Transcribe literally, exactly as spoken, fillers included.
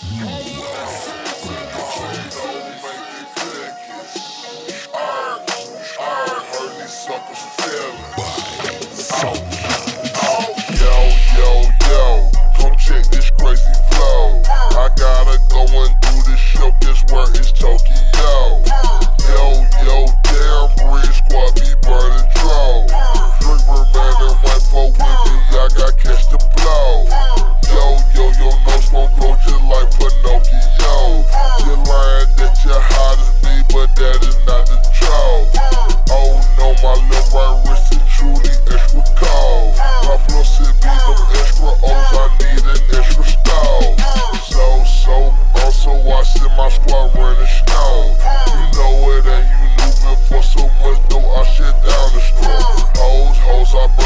Suckers feeling. Yo, yo, yo, come check this crazy flow. I gotta go and do this show, guess where it's Tokyo. Yo, yo, damn, Red Squad be burning dro. Drink Birdman and white folk with me, I got cash to blow. Yo, yo, yo, no smoke blow just like Pinocchio. You're lying that you're hot as me, but that is not the truth. Oh no, my little right wrist is truly extra cold. My flow should be them extra O's, I need an extra stove. So, so, also watching my squad running snow. You know it and you knew before so much though I shit down the store. Hoes, hoes, I